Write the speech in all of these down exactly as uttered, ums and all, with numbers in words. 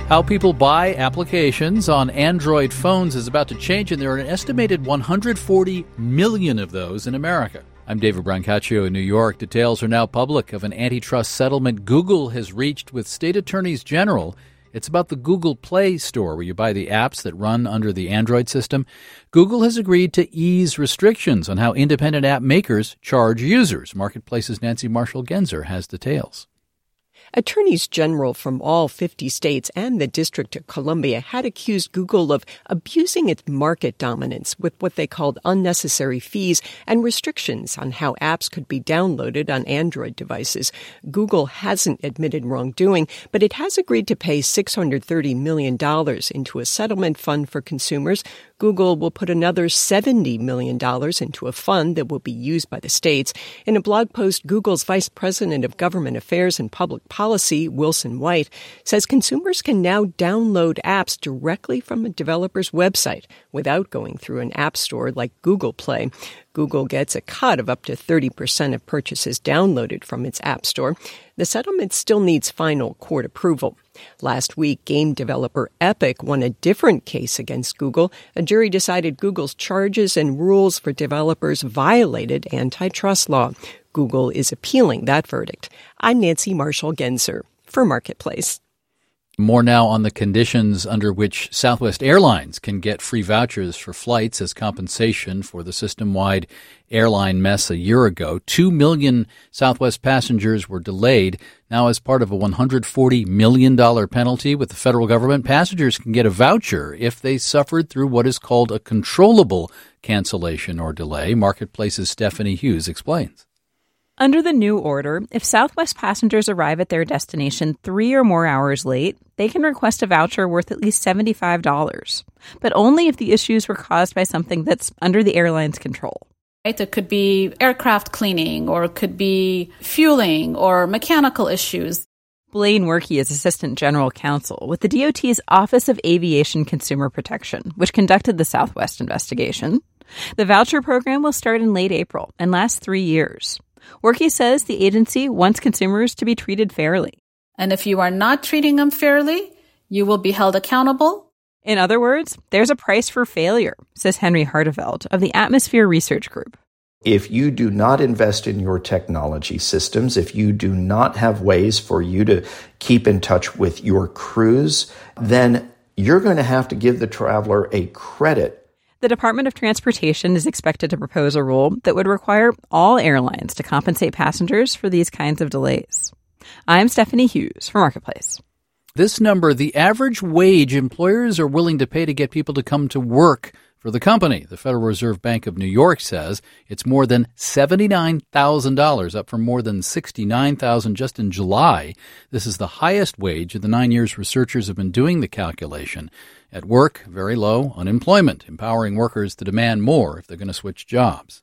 How people buy applications on Android phones is about to change, and there are an estimated one hundred forty million of those in America. I'm David Brancaccio in New York. Details are now public of an antitrust settlement Google has reached with state attorneys general. It's about the Google Play Store, where you buy the apps that run under the Android system. Google has agreed to ease restrictions on how independent app makers charge users. Marketplace's Nancy Marshall-Genzer has details. Attorneys general from all fifty states and the District of Columbia had accused Google of abusing its market dominance with what they called unnecessary fees and restrictions on how apps could be downloaded on Android devices. Google hasn't admitted wrongdoing, but it has agreed to pay six hundred thirty million dollars into a settlement fund for consumers. Google will put another seventy million dollars into a fund that will be used by the states. In a blog post, Google's Vice President of Government Affairs and Public Policy, Wilson White, says consumers can now download apps directly from a developer's website without going through an app store like Google Play. Google gets a cut of up to thirty percent of purchases downloaded from its app store. The settlement still needs final court approval. Last week, game developer Epic won a different case against Google. A jury decided Google's charges and rules for developers violated antitrust law. Google is appealing that verdict. I'm Nancy Marshall-Genzer for Marketplace. More now on the conditions under which Southwest Airlines can get free vouchers for flights as compensation for the system-wide airline mess a year ago. Two million Southwest passengers were delayed. Now, as part of a one hundred forty million dollars penalty with the federal government, passengers can get a voucher if they suffered through what is called a controllable cancellation or delay. Marketplace's Stephanie Hughes explains. Under the new order, if Southwest passengers arrive at their destination three or more hours late, they can request a voucher worth at least seventy-five dollars, but only if the issues were caused by something that's under the airline's control. Right? It could be aircraft cleaning, or it could be fueling or mechanical issues. Blaine Werkey is Assistant General Counsel with the D O T's Office of Aviation Consumer Protection, which conducted the Southwest investigation. The voucher program will start in late April and last three years. Werkey says the agency wants consumers to be treated fairly. And if you are not treating them fairly, you will be held accountable. In other words, there's a price for failure, says Henry Harteveld of the Atmosphere Research Group. If you do not invest in your technology systems, if you do not have ways for you to keep in touch with your crews, then you're going to have to give the traveler a credit. The Department of Transportation is expected to propose a rule that would require all airlines to compensate passengers for these kinds of delays. I'm Stephanie Hughes for Marketplace. This number, the average wage employers are willing to pay to get people to come to work for the company. The Federal Reserve Bank of New York says it's more than seventy-nine thousand dollars, up from more than sixty-nine thousand dollars just in July. This is the highest wage of the nine years researchers have been doing the calculation. At work, very low unemployment, empowering workers to demand more if they're going to switch jobs.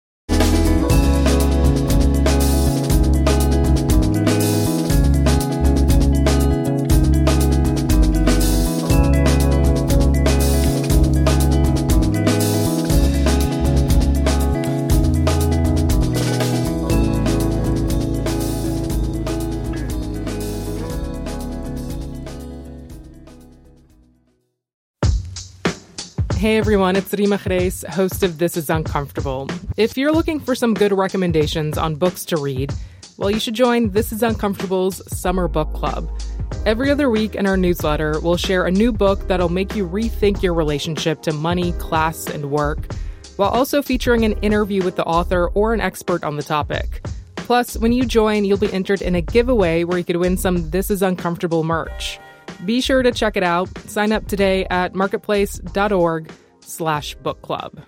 Hey everyone, it's Rima Khreis, host of This Is Uncomfortable. If you're looking for some good recommendations on books to read, well, you should join This Is Uncomfortable's Summer Book Club. Every other week in our newsletter, we'll share a new book that'll make you rethink your relationship to money, class, and work, while also featuring an interview with the author or an expert on the topic. Plus, when you join, you'll be entered in a giveaway where you could win some This Is Uncomfortable merch. Be sure to check it out. Sign up today at marketplace.org slash book club.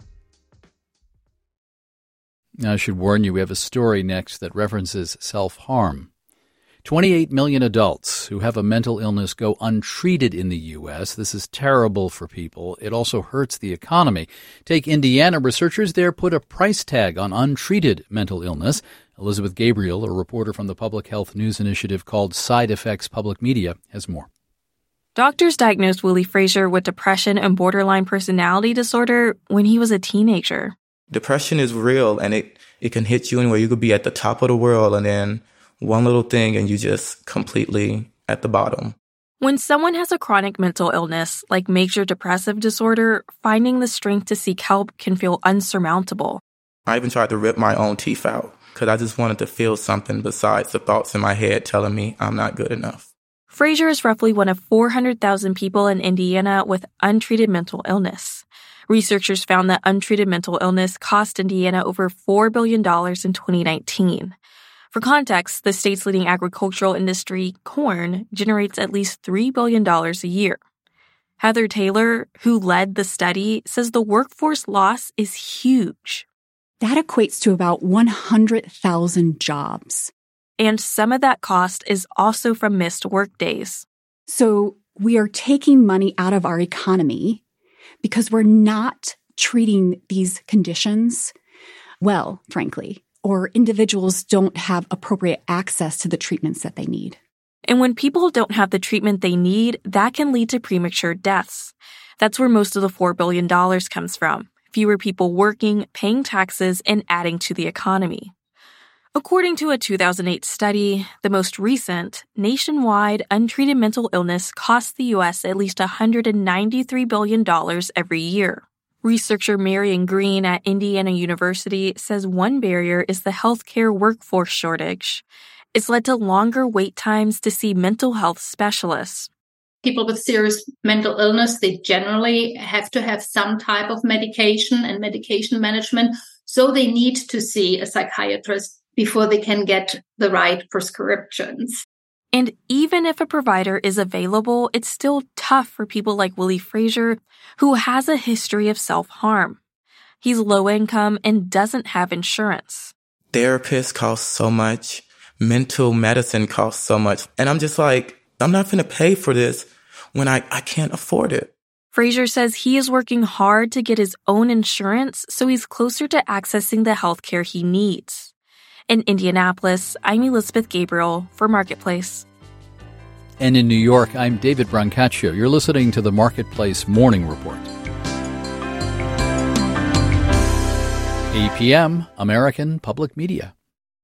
Now, I should warn you, we have a story next that references self-harm. twenty-eight million adults who have a mental illness go untreated in the U S. This is terrible for people. It also hurts the economy. Take Indiana. Researchers there put a price tag on untreated mental illness. Elizabeth Gabriel, a reporter from the public health news initiative called Side Effects Public Media, has more. Doctors diagnosed Willie Frazier with depression and borderline personality disorder when he was a teenager. Depression is real, and it, it can hit you anywhere. You could be at the top of the world, and then one little thing, and you just completely at the bottom. When someone has a chronic mental illness, like major depressive disorder, finding the strength to seek help can feel unsurmountable. I even tried to rip my own teeth out because I just wanted to feel something besides the thoughts in my head telling me I'm not good enough. Frazier is roughly one of four hundred thousand people in Indiana with untreated mental illness. Researchers found that untreated mental illness cost Indiana over four billion dollars in twenty nineteen. For context, the state's leading agricultural industry, corn, generates at least three billion dollars a year. Heather Taylor, who led the study, says the workforce loss is huge. That equates to about one hundred thousand jobs. And some of that cost is also from missed workdays. So we are taking money out of our economy because we're not treating these conditions well, frankly, or individuals don't have appropriate access to the treatments that they need. And when people don't have the treatment they need, that can lead to premature deaths. That's where most of the four billion dollars comes from. Fewer people working, paying taxes, and adding to the economy. According to a two thousand eight study, the most recent, nationwide untreated mental illness costs the U S at least one hundred ninety-three billion dollars every year. Researcher Marion Green at Indiana University says one barrier is the healthcare workforce shortage. It's led to longer wait times to see mental health specialists. People with serious mental illness, they generally have to have some type of medication and medication management, so they need to see a psychiatrist before they can get the right prescriptions. And even if a provider is available, it's still tough for people like Willie Frazier, who has a history of self-harm. He's low income and doesn't have insurance. Therapists cost so much. Mental medicine costs so much. And I'm just like, I'm not going to pay for this when I, I can't afford it. Frazier says he is working hard to get his own insurance so he's closer to accessing the health care he needs. In Indianapolis, I'm Elizabeth Gabriel for Marketplace. And in New York, I'm David Brancaccio. You're listening to the Marketplace Morning Report. A P M, American Public Media.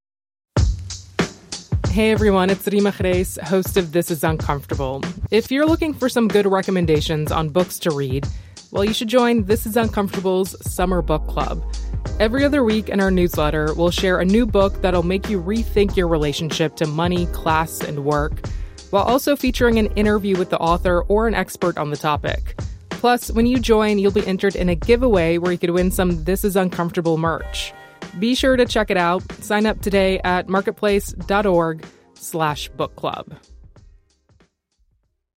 Hey everyone, it's Rima Reis, host of This Is Uncomfortable. If you're looking for some good recommendations on books to read, well, you should join This Is Uncomfortable's Summer Book Club. Every other week in our newsletter, we'll share a new book that'll make you rethink your relationship to money, class, and work, while also featuring an interview with the author or an expert on the topic. Plus, when you join, you'll be entered in a giveaway where you could win some This Is Uncomfortable merch. Be sure to check it out. Sign up today at marketplace.org slash book club.